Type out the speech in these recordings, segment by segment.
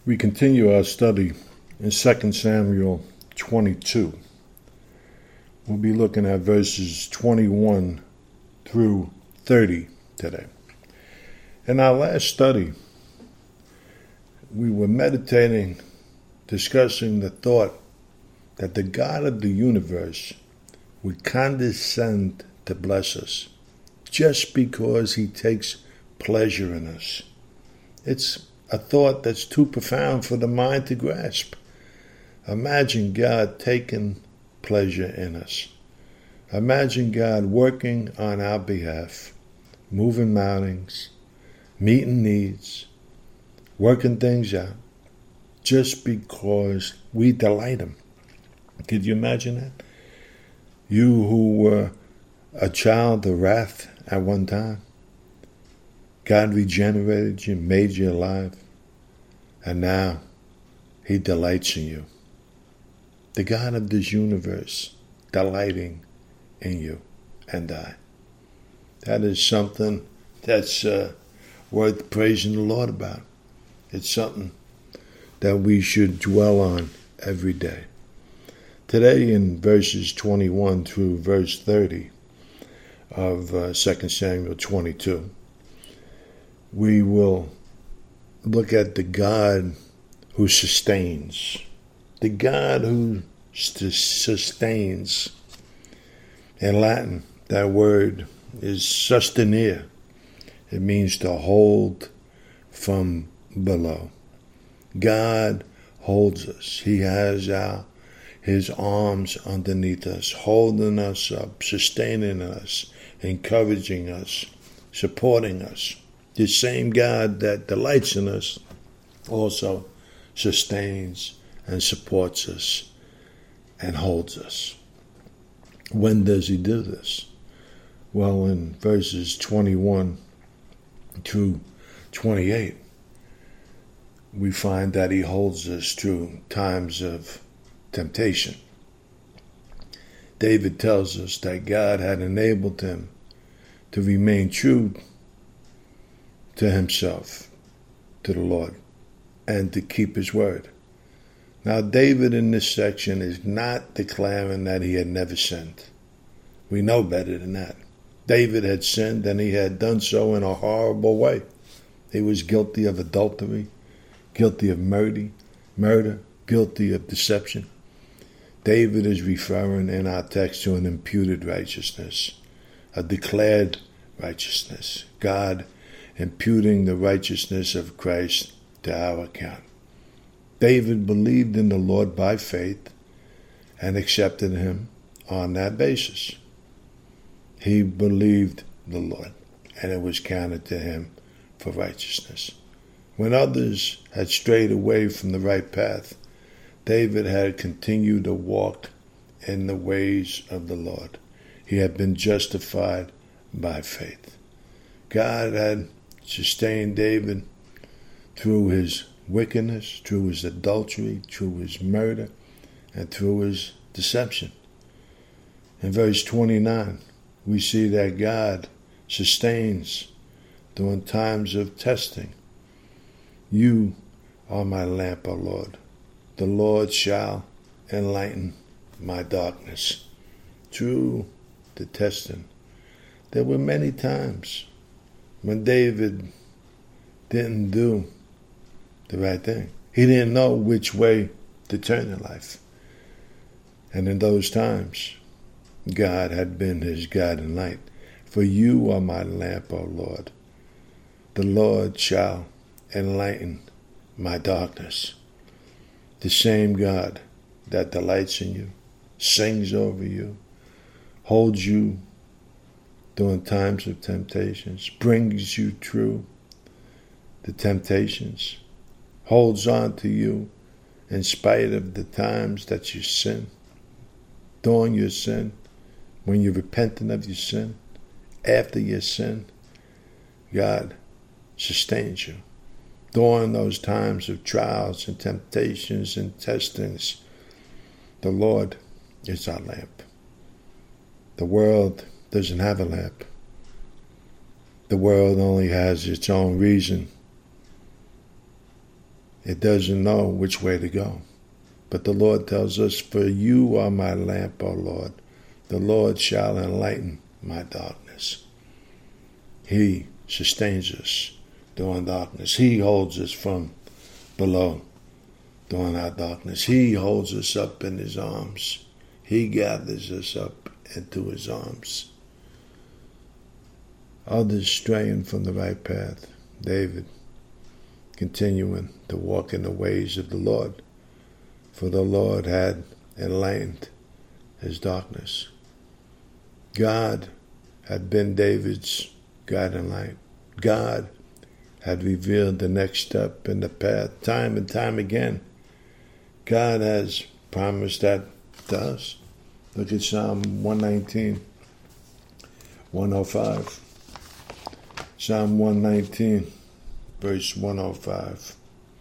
We continue our study in 2 Samuel 22. We'll be looking at verses 21 through 30 today. In our last study, we were meditating, discussing the thought that the God of the universe would condescend to bless us just because he takes pleasure in us. It's a thought that's too profound for the mind to grasp. Imagine God taking pleasure in us. Imagine God working on our behalf, moving mountains, meeting needs, working things out, just because we delight him. Could you imagine that? You who were a child of wrath at one time, God regenerated you, made you alive, and now he delights in you. The God of this universe delighting in you and I. That is something that's worth praising the Lord about. It's something that we should dwell on every day. Today in verses 21 through verse 30 of 2 Samuel 22, we will look at the God who sustains. The God who sustains. In Latin, that word is sustenere. It means to hold from below. God holds us. He has his arms underneath us, holding us up, sustaining us, encouraging us, supporting us. The same God that delights in us also sustains and supports us and holds us. When does he do this? Well, in verses 21 through 28, we find that he holds us through times of temptation. David tells us that God had enabled him to remain true to himself, to the Lord, and to keep his word. Now, David in this section is not declaring that he had never sinned. We know better than that. David had sinned, and he had done so in a horrible way. He was guilty of adultery, guilty of murder, guilty of deception. David is referring in our text to an imputed righteousness, a declared righteousness. God imputing the righteousness of Christ to our account. David believed in the Lord by faith and accepted him on that basis. He believed the Lord, and it was counted to him for righteousness. When others had strayed away from the right path, David had continued to walk in the ways of the Lord. He had been justified by faith. God had sustained David through his wickedness, through his adultery, through his murder, and through his deception. In verse 29, we see that God sustains during times of testing. You are my lamp, O Lord. The Lord shall enlighten my darkness. Through the testing, there were many times when David didn't do the right thing. He didn't know which way to turn in life. And in those times, God had been his guiding light. For you are my lamp, O Lord. The Lord shall enlighten my darkness. The same God that delights in you, sings over you, holds you during times of temptations, brings you through the temptations, holds on to you in spite of the times that you sin, during your sin, when you're repenting of your sin, after your sin, God sustains you. During those times of trials and temptations and testings, the Lord is our lamp. The world doesn't have a lamp. The world only has its own reason It doesn't know which way to go. But the Lord tells us, for you are my lamp, O Lord. The Lord shall enlighten my darkness. He sustains us during darkness. He holds us from below during our darkness. He holds us up in his arms. He gathers us up into his arms. Others straying from the right path. David continuing to walk in the ways of the Lord, for the Lord had enlightened his darkness. God had been David's guiding light. God had revealed the next step in the path time and time again. God has promised that to us. Look at Psalm 119, 105. Psalm 119, verse 105.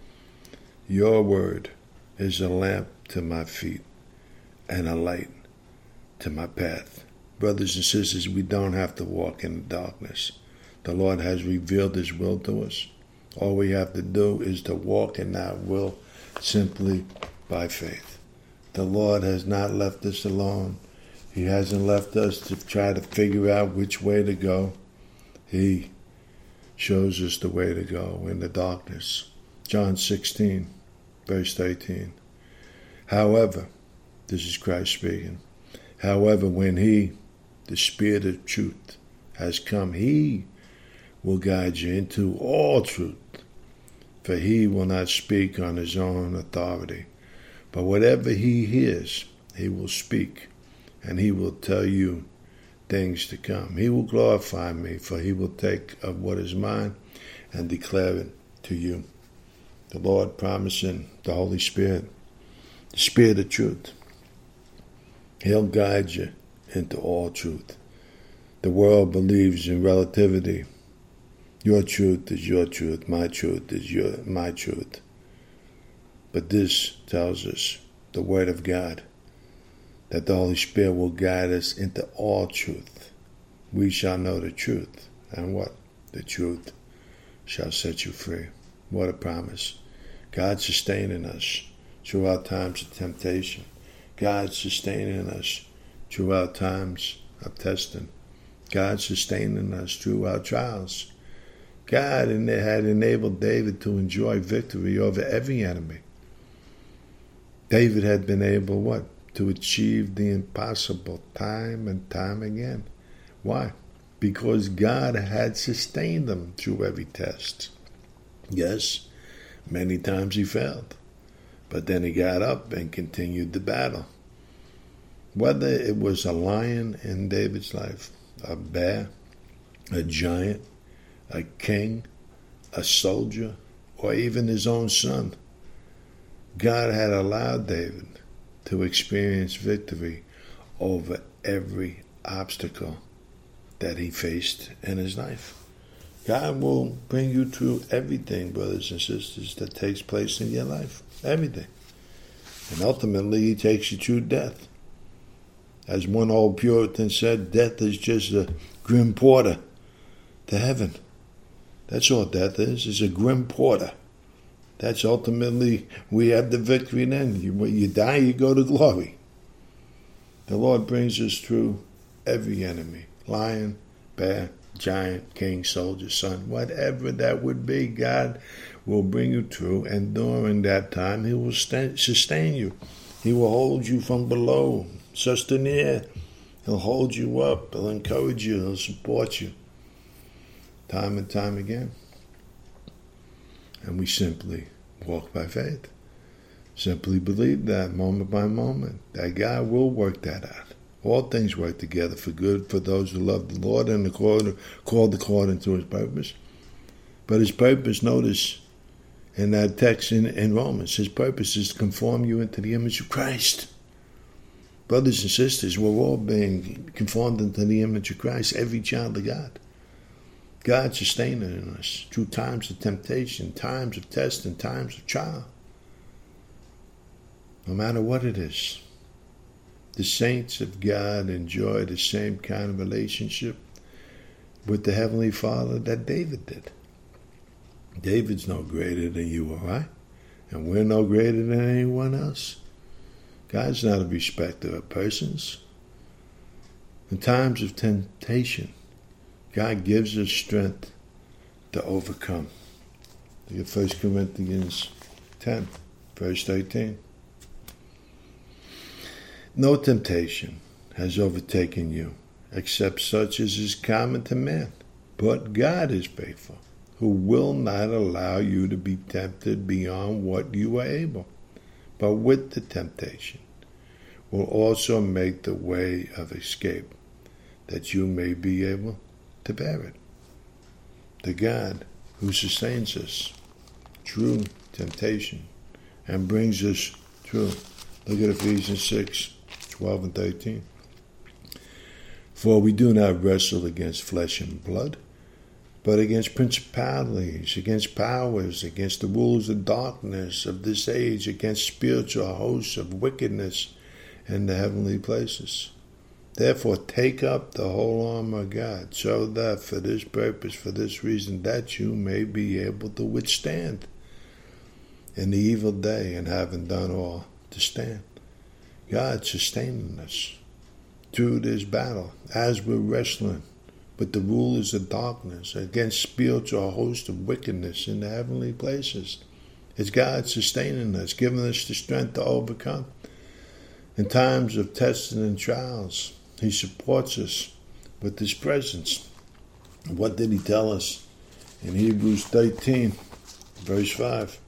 Your word is a lamp to my feet and a light to my path. Brothers and sisters, we don't have to walk in the darkness. The Lord has revealed his will to us. All we have to do is to walk in that will simply by faith. The Lord has not left us alone. He hasn't left us to try to figure out which way to go. He shows us the way to go in the darkness. John 16, verse 13. However, this is Christ speaking. However, when he, the Spirit of truth, has come, he will guide you into all truth. For he will not speak on his own authority, but whatever he hears, he will speak, and he will tell you things to come. He will glorify me, for he will take of what is mine and declare it to you. The Lord promising the Holy Spirit, the Spirit of truth. He'll guide you into all truth. The world believes in relativity. Your truth is your truth. My truth is my truth. But this tells us, the Word of God, that the Holy Spirit will guide us into all truth. We shall know the truth. And what? The truth shall set you free. What a promise. God sustaining us throughout times of temptation. God sustaining us throughout times of testing. God sustaining us through our trials. God had enabled David to enjoy victory over every enemy. David had been able, what? To achieve the impossible time and time again. Why? Because God had sustained him through every test. Yes, many times he failed, but then he got up and continued the battle. Whether it was a lion in David's life, a bear, a giant, a king, a soldier, or even his own son, God had allowed David to experience victory over every obstacle that he faced in his life. God will bring you through everything, brothers and sisters, that takes place in your life. Everything. And ultimately, he takes you through death. As one old Puritan said, death is just a grim porter to heaven. That's all death is a grim porter. That's ultimately, we have the victory then. When you die, you go to glory. The Lord brings us through every enemy. Lion, bear, giant, king, soldier, son, whatever that would be, God will bring you through. And during that time, he will sustain you. He will hold you from below. Sustenir. He'll hold you up. He'll encourage you. He'll support you. Time and time again. And we simply walk by faith. Simply believe that moment by moment, that God will work that out. All things work together for good for those who love the Lord and are called according to his purpose. But his purpose, notice in that text in Romans, his purpose is to conform you into the image of Christ. Brothers and sisters, we're all being conformed into the image of Christ, every child of God. God sustaining us through times of temptation, times of test, and times of trial. No matter what it is, the saints of God enjoy the same kind of relationship with the Heavenly Father that David did. David's no greater than you or I. and we're no greater than anyone else. God's not a respecter of persons. In times of temptation, God gives us strength to overcome. Look at 1 Corinthians 10, verse 13. No temptation has overtaken you, except such as is common to man. But God is faithful, who will not allow you to be tempted beyond what you are able, but with the temptation will also make the way of escape, that you may be able to bear it. The God who sustains us through temptation and brings us through. Look at Ephesians 6, 12 and 13. For we do not wrestle against flesh and blood, but against principalities, against powers, against the rulers of darkness of this age, against spiritual hosts of wickedness in the heavenly places. Therefore, take up the whole armor of God, so that for this purpose, for this reason, that you may be able to withstand in the evil day, and having done all, to stand. God sustaining us through this battle as we're wrestling with the rulers of darkness against spiritual hosts of wickedness in the heavenly places. It's God sustaining us, giving us the strength to overcome. In times of testing and trials, He supports us with His presence. What did He tell us in Hebrews 13, verse 5?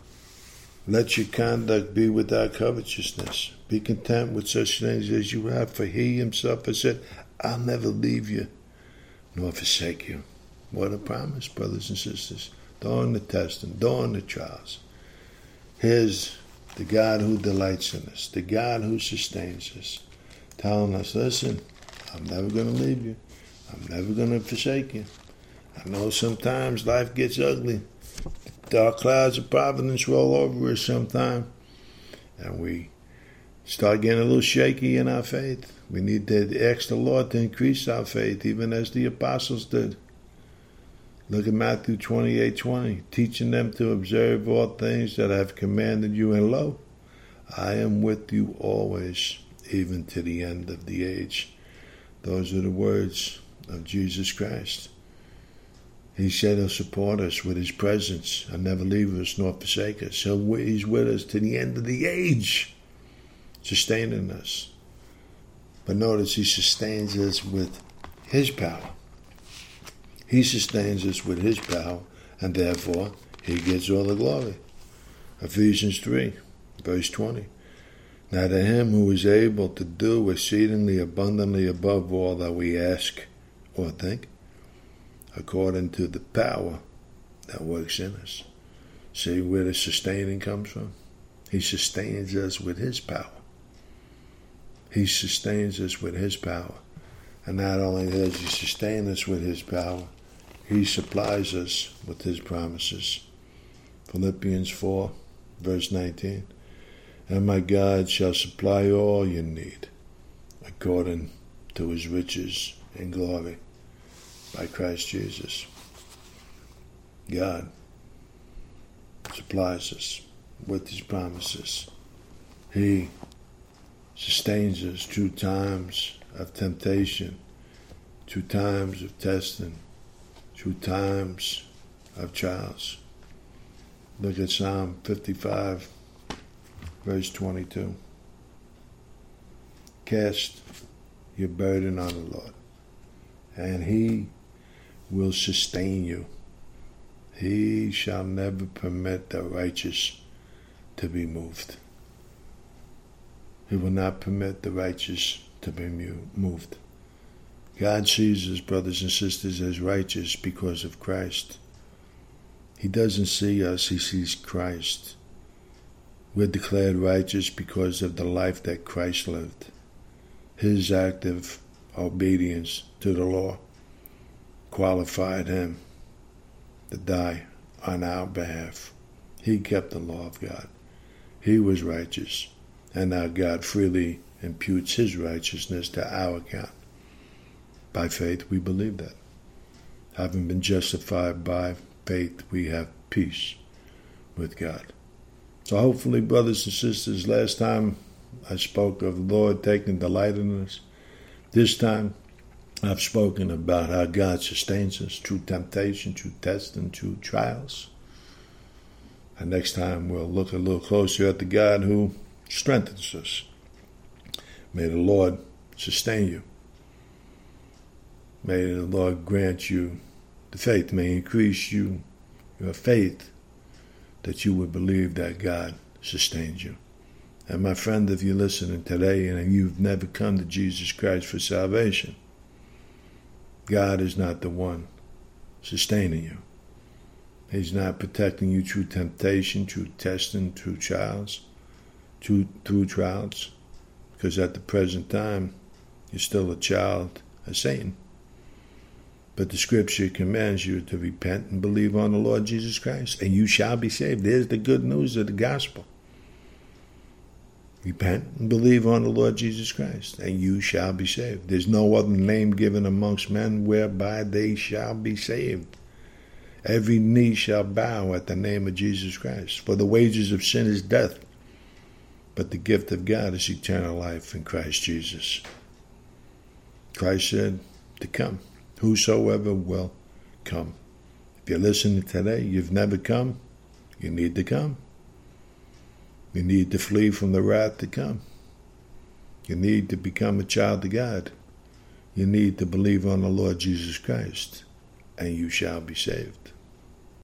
Let your conduct be without covetousness. Be content with such things as you have, for He Himself has said, I'll never leave you nor forsake you. What a promise, brothers and sisters. During the testing, during the trials, here's the God who delights in us, the God who sustains us, telling us, listen, I'm never going to leave you. I'm never going to forsake you. I know sometimes life gets ugly. Dark clouds of providence roll over us sometime, and we start getting a little shaky in our faith. We need to ask the Lord to increase our faith, even as the apostles did. Look at Matthew 28:20, teaching them to observe all things that I have commanded you, and lo, I am with you always, even to the end of the age. Those are the words of Jesus Christ. He said He'll support us with His presence and never leave us nor forsake us. So He's with us to the end of the age, sustaining us. But notice He sustains us with His power. He sustains us with His power, and therefore He gets all the glory. Ephesians 3, verse 20. Now to Him who is able to do exceedingly abundantly above all that we ask or think, according to the power that works in us. See where the sustaining comes from? He sustains us with His power. He sustains us with His power. And not only does He sustain us with His power, He supplies us with His promises. Philippians 4, verse 19. And my God shall supply all your need, according to His riches and glory, by Christ Jesus. God supplies us with His promises. He sustains us through times of temptation, through times of testing, through times of trials. Look at Psalm 55, verse 22. Cast your burden on the Lord, and He will sustain you. He shall never permit the righteous to be moved. He will not permit the righteous to be moved. God sees His brothers and sisters as righteous because of Christ. He doesn't see us, He sees Christ. We're declared righteous because of the life that Christ lived. His active obedience to the law qualified Him to die on our behalf. He kept the law of God. He was righteous. And now God freely imputes His righteousness to our account. By faith we believe that. Having been justified by faith, we have peace with God. So hopefully, brothers and sisters, last time I spoke of the Lord taking delight in us. This time I've spoken about how God sustains us through temptation, through testing, through trials. And next time we'll look a little closer at the God who strengthens us. May the Lord sustain you. May the Lord grant you the faith. May increase you your faith that you would believe that God sustains you. And my friend, if you're listening today and you've never come to Jesus Christ for salvation, God is not the one sustaining you. He's not protecting you through temptation, through testing, through trials, through trials. Because at the present time, you're still a child of Satan. But the scripture commands you to repent and believe on the Lord Jesus Christ, and you shall be saved. There's the good news of the gospel. Repent and believe on the Lord Jesus Christ, and you shall be saved. There's no other name given amongst men whereby they shall be saved. Every knee shall bow at the name of Jesus Christ. For the wages of sin is death, but the gift of God is eternal life in Christ Jesus. Christ said to come. Whosoever will come. If you're listening today, you've never come, you need to come. You need to flee from the wrath to come. You need to become a child of God. You need to believe on the Lord Jesus Christ, and you shall be saved.